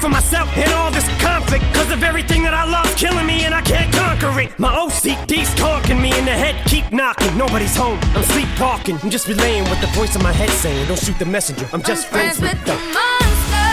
for myself in all this conflict. Cause of everything that I love killing me and I can't conquer it. My OCD's talking me in the head, keep knocking. Nobody's home, I'm sleepwalking. I'm just relaying what the voice in my head saying. Don't shoot the messenger, I'm just friends with the monster.